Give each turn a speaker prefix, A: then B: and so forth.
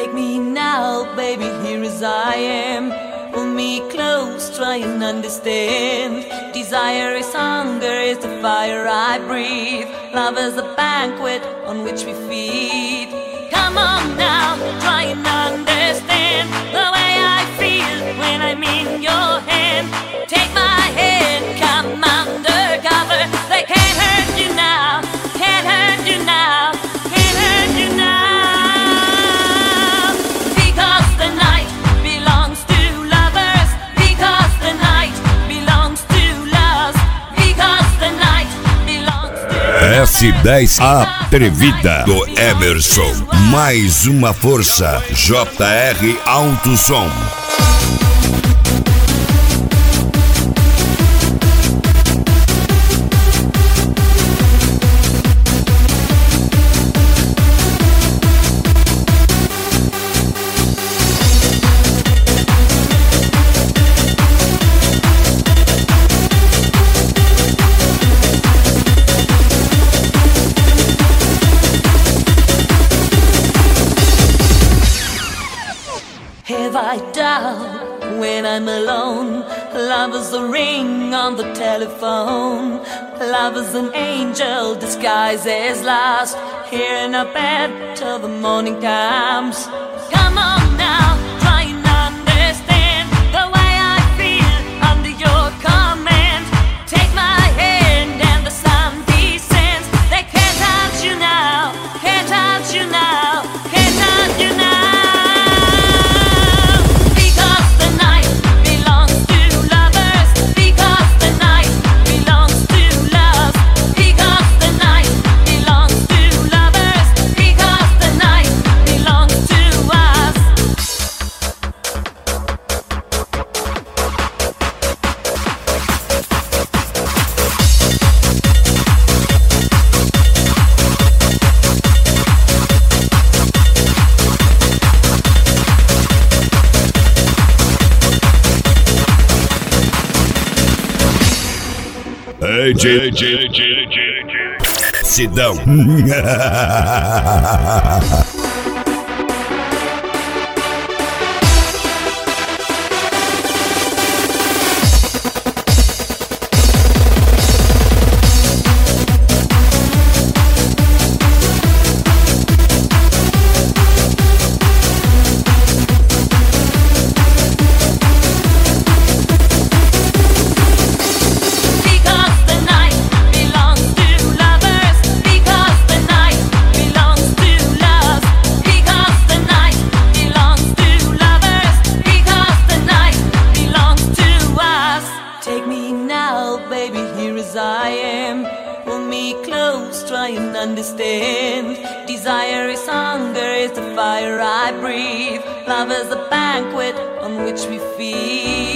A: Take me now, baby, here as I am. Pull me close, try and understand. Desire is hunger, is the fire I breathe. Love is a banquet on which we feed. Come on now, try and understand the way I feel when I'm in your hand. Take my hand, come undercover. They can't hurt you now, can't hurt you now, can't hurt you now. Because the night belongs to lovers. Because the night belongs to loves. Because the night belongs to
B: S10 Atrevida do Emerson. Mais uma força. JR Alto Som.
A: Have I doubt when I'm alone? Love is a ring on the telephone. Love is an angel disguised as lust. Here in a bed till the morning comes. Come on now, try and understand the way I feel under your command. Take my hand and the sun descends. They can't touch you now, can't touch you now, can't touch you now.
B: Sidão.
A: Understand, desire is hunger, is the fire I breathe. Love is a banquet on which we feed.